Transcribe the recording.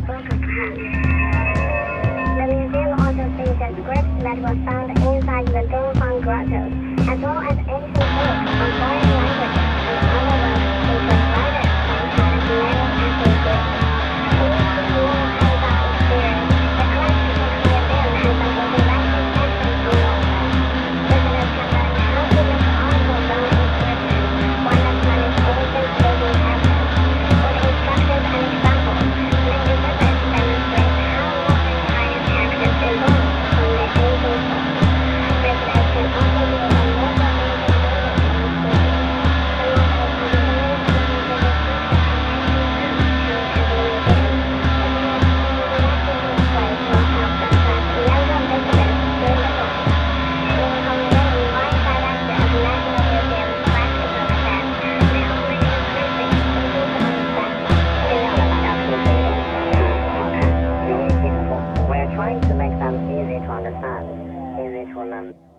The museum also features scripts that were found inside the Dunhuang grottos, as well as ancient books on foreign languages and other works which were writers from China's male ethnic groups. In this new hands-on experience, the Classical Museum has an interactive section on Walker. Visitors can learn how to make article bone inscriptions, one of China's ancient living evidence. With instructions and examples, many visits demonstrate how modern Chinese access evolved from the ancient source. Visitors can also view a local ancient building demonstration. The models are designed to feature the We're trying to make them easy to understand, easy to learn.